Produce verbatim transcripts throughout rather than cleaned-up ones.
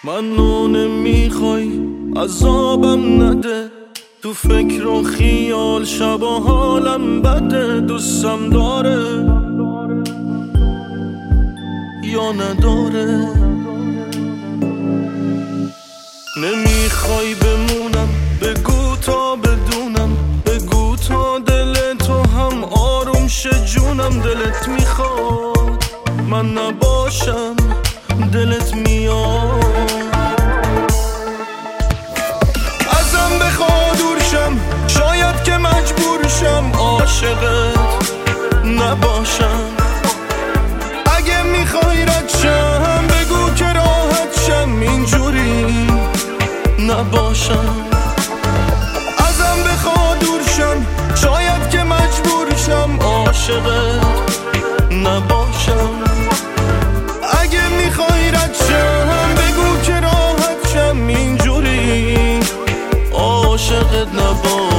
منو نمیخوای عذابم نده، تو فکر و خیال شب و حالم بده. دوستم داره یا نداره؟ نمیخوای بمونم بگو تا بدونم، بگو تا دل تو هم آروم شه جونم. دلت میخواد من نباشم، دلت میاد ازم بخواد دور شم، شاید که مجبور شم عاشقت نباشم. اگه میخوای رد شم بگو که راحت شم، اینجوری نباشم. ازم بخواد دور شم، شاید که مجبور شم عاشقت نباشم. اگه میخوای رد شم بگو که راحت شم، اینجوری عاشقت نباشم.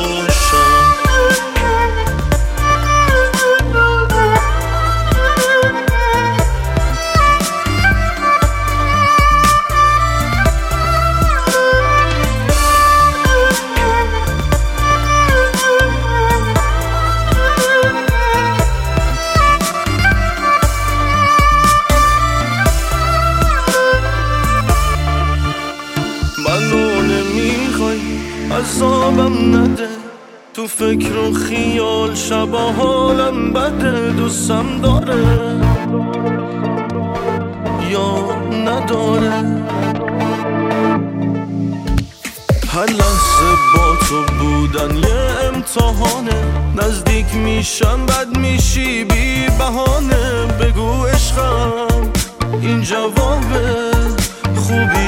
منو نمیخوای عذابم نده، تو فکر و خیال شب و حالم بده. دوستم داره یا نداره؟ هر لحظه با تو بودن یه امتحانه، نزدیک میشم بد میشی بی بهانه. بگو عشقم این جوابه خوبی